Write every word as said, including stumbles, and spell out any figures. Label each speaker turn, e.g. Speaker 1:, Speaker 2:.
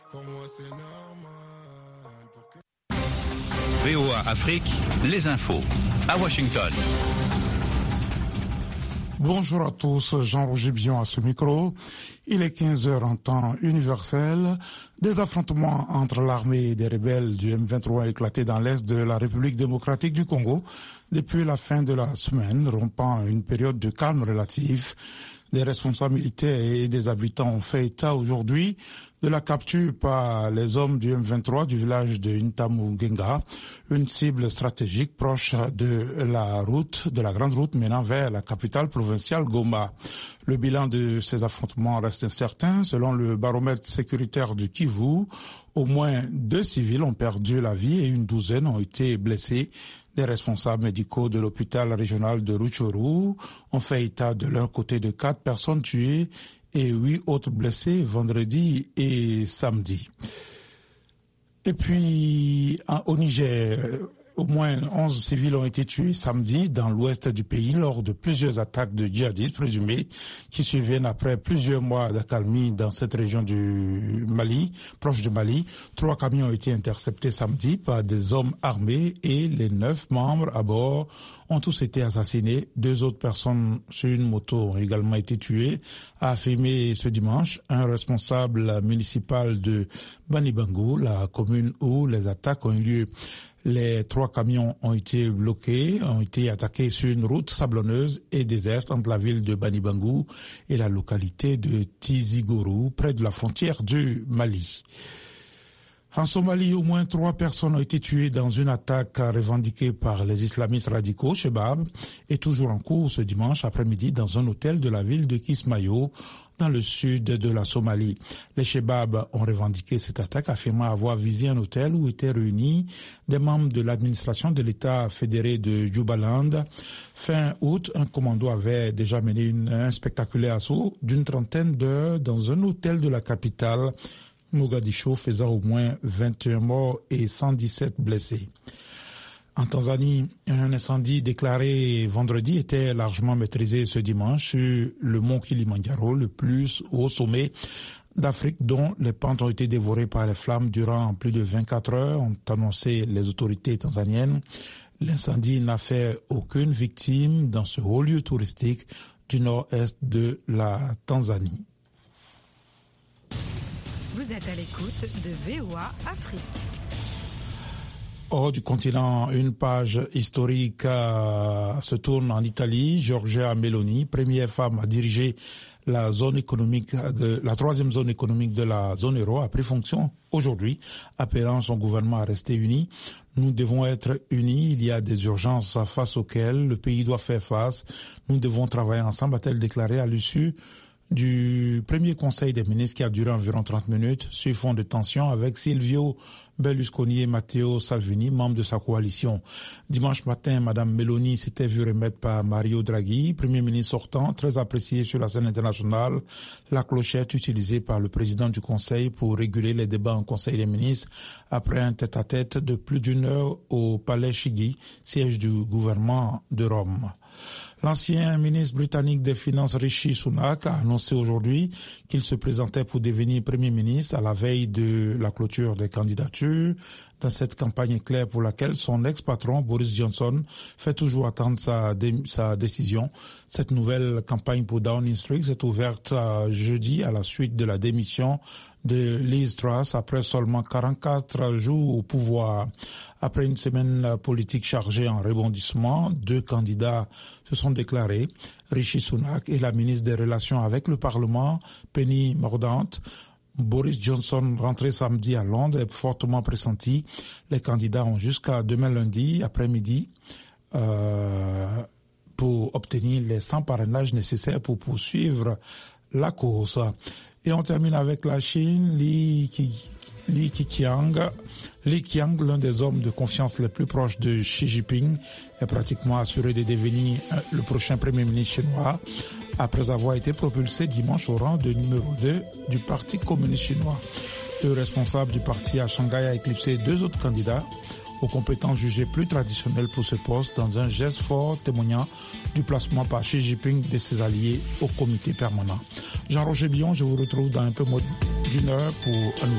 Speaker 1: V O A Afrique, les infos, à Washington.
Speaker 2: Bonjour à tous, Jean-Roger Bion à ce micro. Il est quinze heures en temps universel. Des affrontements entre l'armée et des rebelles du M vingt-trois éclatés dans l'est de la République démocratique du Congo depuis la fin de la semaine, rompant une période de calme relatif. Des responsables militaires et des habitants ont fait état aujourd'hui de la capture par les hommes du M vingt-trois du village de Ntamugenga, une cible stratégique proche de la route, de la grande route menant vers la capitale provinciale Goma. Le bilan de ces affrontements reste incertain. Selon le baromètre sécuritaire du Kivu, au moins deux civils ont perdu la vie et une douzaine ont été blessés. Des responsables médicaux de l'hôpital régional de Rutshuru ont fait état de leur côté de quatre personnes tuées et huit autres blessés vendredi et samedi. Et puis, au Niger, au moins onze civils ont été tués samedi dans l'ouest du pays lors de plusieurs attaques de djihadistes présumés qui surviennent après plusieurs mois d'accalmie dans cette région du Mali, proche du Mali. Trois camions ont été interceptés samedi par des hommes armés et les neuf membres à bord ont tous été assassinés. Deux autres personnes sur une moto ont également été tuées, a affirmé ce dimanche un responsable municipal de Banibangu, la commune où les attaques ont eu lieu. Les trois camions ont été bloqués, ont été attaqués sur une route sablonneuse et déserte entre la ville de Banibangu et la localité de Tiziguru, près de la frontière du Mali. En Somalie, au moins trois personnes ont été tuées dans une attaque revendiquée par les islamistes radicaux, Shebab, et toujours en cours ce dimanche après-midi dans un hôtel de la ville de Kismayo, dans le sud de la Somalie. Les Shebab ont revendiqué cette attaque, affirmant avoir visé un hôtel où étaient réunis des membres de l'administration de l'État fédéré de Jubaland. Fin août, un commando avait déjà mené une, un spectaculaire assaut d'une trentaine d'heures dans un hôtel de la capitale, Mogadiscio, faisant au moins vingt et un morts et cent dix-sept blessés. En Tanzanie, un incendie déclaré vendredi était largement maîtrisé ce dimanche sur le mont Kilimandjaro, le plus haut sommet d'Afrique, dont les pentes ont été dévorées par les flammes durant plus de vingt-quatre heures, ont annoncé les autorités tanzaniennes. L'incendie n'a fait aucune victime dans ce haut lieu touristique du nord-est de la Tanzanie.
Speaker 3: Vous êtes à l'écoute de V O A Afrique.
Speaker 2: Hors du continent, une page historique euh, se tourne en Italie. Giorgia Meloni, première femme à diriger la zone économique de la troisième zone économique de la zone euro, a pris fonction aujourd'hui, appelant son gouvernement à rester uni. Nous devons être unis. Il y a des urgences face auxquelles le pays doit faire face. Nous devons travailler ensemble, a-t-elle déclaré à l'issue du premier conseil des ministres qui a duré environ trente minutes sur fond de tension avec Silvio Berlusconi et Matteo Salvini, membres de sa coalition. Dimanche matin, Madame Meloni s'était vue remettre par Mario Draghi, Premier ministre sortant, très apprécié sur la scène internationale, la clochette utilisée par le président du Conseil pour réguler les débats en Conseil des ministres après un tête-à-tête de plus d'une heure au Palais Chigi, siège du gouvernement de Rome. L'ancien ministre britannique des Finances Rishi Sunak a annoncé aujourd'hui qu'il se présentait pour devenir Premier ministre à la veille de la clôture des candidatures dans cette campagne éclair pour laquelle son ex-patron Boris Johnson fait toujours attendre sa, dé- sa décision. Cette nouvelle campagne pour Downing Street s'est ouverte euh, jeudi à la suite de la démission de Liz Truss après seulement quarante-quatre jours au pouvoir. Après une semaine politique chargée en rebondissements, deux candidats se sont déclarés, Rishi Sunak et la ministre des Relations avec le Parlement, Penny Mordaunt. Boris Johnson, rentré samedi à Londres, est fortement pressenti. Les candidats ont jusqu'à demain lundi après-midi euh, pour obtenir les cent parrainages nécessaires pour poursuivre la course. Et on termine avec la Chine. Li, Li Keqiang, Li Qiang, l'un des hommes de confiance les plus proches de Xi Jinping, est pratiquement assuré de devenir le prochain Premier ministre chinois, après avoir été propulsé dimanche au rang de numéro deux du Parti communiste chinois. Le responsable du parti à Shanghai a éclipsé deux autres candidats aux compétences jugées plus traditionnelles pour ce poste dans un geste fort témoignant du placement par Xi Jinping de ses alliés au comité permanent. Jean-Roger Bion, je vous retrouve dans un peu moins d'une heure pour un nouveau